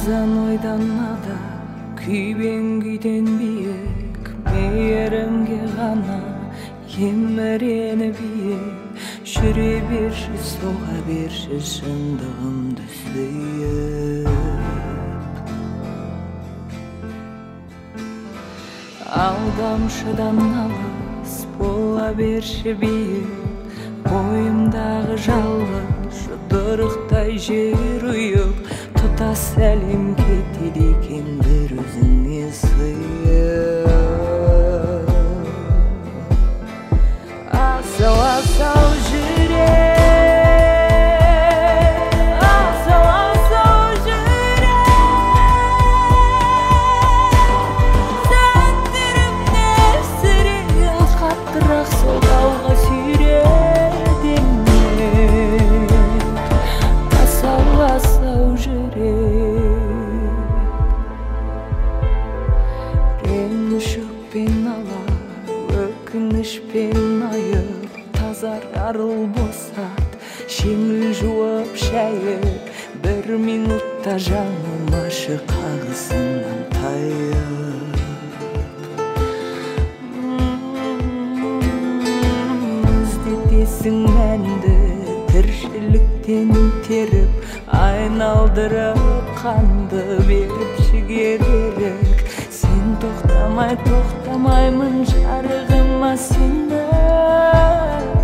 Азан ойдан ада күйбең күйден биік мейірімге ғана емірені биік жүре берші соға берші шындығымды сүйіп алдамшыдан алыс бола берші биік бойымдағы жалғыз жұдырықтай жер ұйып тұтас әлем кетеді екен бір өзіңе сыйып асау асау жүрек асау асау жүрек сәттерімде сіреген қаттырақ солғауға сүйредіңдер асау асау жүрек ренішпен ала өкінішпен айып тазар арыл босат жеңіл жуып шәйіп бір минутта жаным ашық қағысынан тайып іздетесің мәнді тіршіліктен теріп айналдырып қанды беріп жігеререк сен тоқтамай тоқтамаймын жарығыма сені